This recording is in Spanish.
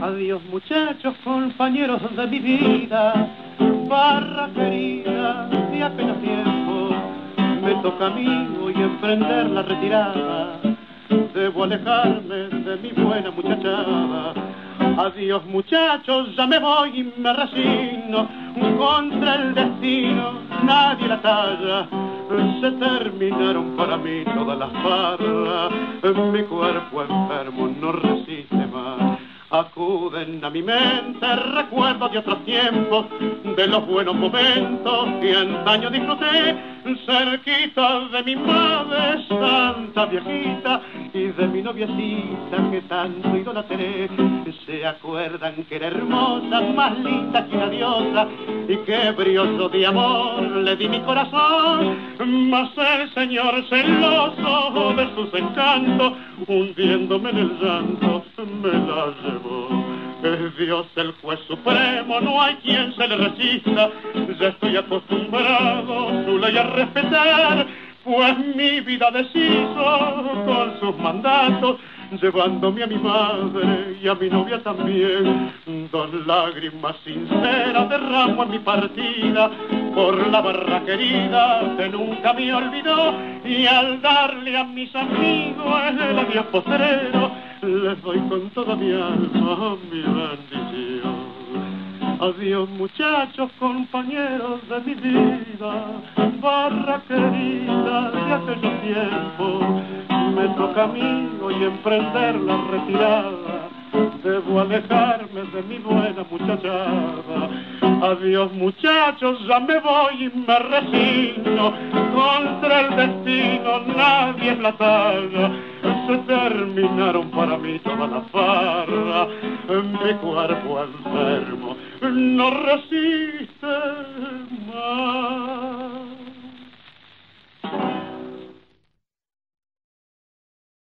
Adiós muchachos, compañeros de mi vida, barra querida de aquellos tiempos. Me toca a mí hoy emprender la retirada, debo alejarme de mi buena muchachada. Adiós muchachos, ya me voy y me resigno, contra el destino nadie la talla. Se terminaron para mí todas las farras, mi cuerpo enfermo no resiste más. Acuden a mi mente recuerdos de otros tiempos, de los buenos momentos que antaño disfruté, cerquita de mi madre santa viejita y de mi noviecita que tanto idolatré. Se acuerdan que era hermosa, más linda que una diosa, y que brioso de amor le di mi corazón, mas el señor celoso de sus encantos, hundiéndome en el llanto, me la llevó. Es Dios el juez supremo, no hay quien se le resista, ya estoy acostumbrado su ley a respetar, pues mi vida deshizo con sus mandatos, llevándome a mi madre y a mi novia también. Dos lágrimas sinceras derramo en mi partida por la barra querida que nunca me olvidó, y al darle a mis amigos el adiós postrero, les doy con toda mi alma mi bendición. Adiós muchachos, compañeros de mi vida, barra querida de aquellos tiempos. Me toca a mí hoy emprender la retirada, debo alejarme de mi buena muchachada. Adiós muchachos, ya me voy y me resigno, contra el destino nadie es la talla. Se terminaron para mí todas las farras, mi cuerpo enfermo no resiste